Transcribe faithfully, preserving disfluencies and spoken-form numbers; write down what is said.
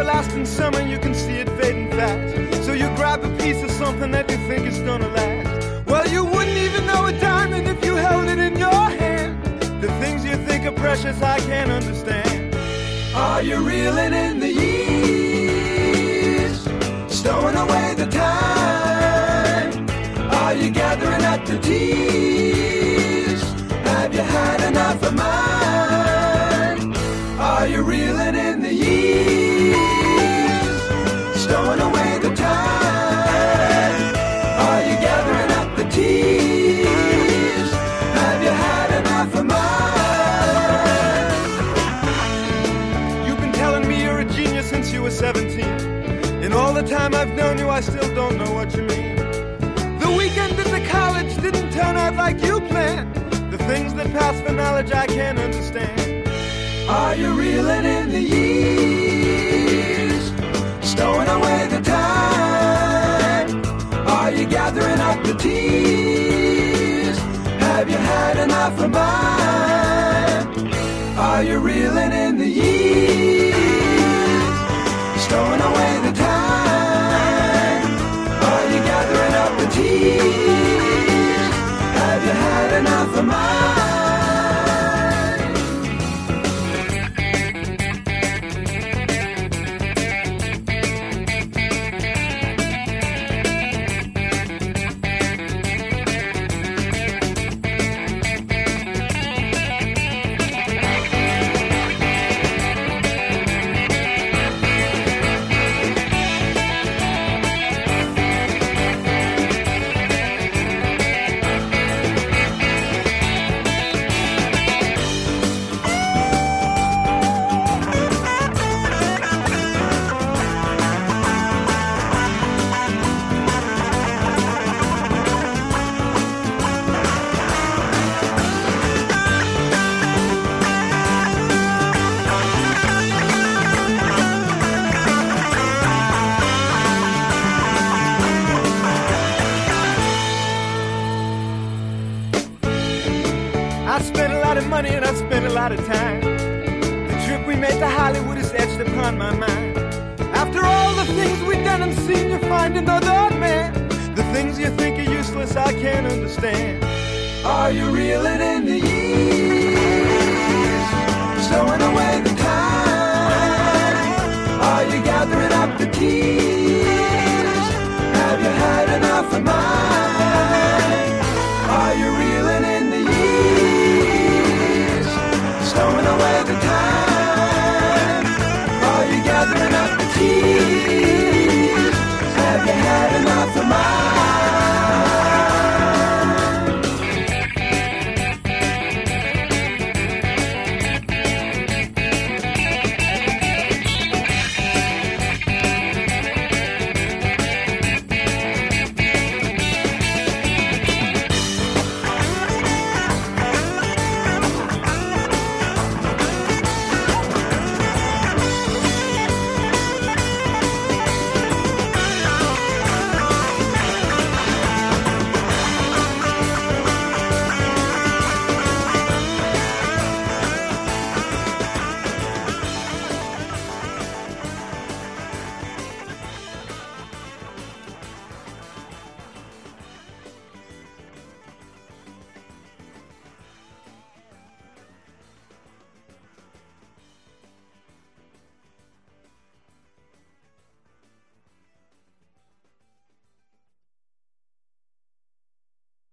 everlasting summer, you can see it fading fast. So you grab a piece of something that you think is gonna last. Well, you wouldn't even know a diamond if you held it in your hand. The things you think are precious, I can't understand. Are you reeling in the years, stowing away the time? Are you gathering up the tears? Have you had enough of mine? Are you reeling in the years, stowing away the time? Are you gathering up the tears? Have you had enough of mine? You've been telling me you're a genius since you were seventeen. In all the time I've known you, I still don't know what you mean. The weekend at the college didn't turn out like you planned. The things that pass for knowledge I can't understand. Are you reeling in the years, stowing away the time? Are you gathering up the tears? Have you had enough of mine? Are you reeling in the years, stowing away the time? Are you gathering up the tears? Have you had enough of mine? I spent a lot of money and I spent a lot of time. The trip we made to Hollywood is etched upon my mind. After all the things we've done and seen, you find another man. The things you think are useless, I can't understand. Are you reeling in the years, stowing away the time? Are you gathering up the tears? Have you had enough of mine? Are you reeling in the years, stowing away the time? Are you gathering up the tears? Have you had enough of mine?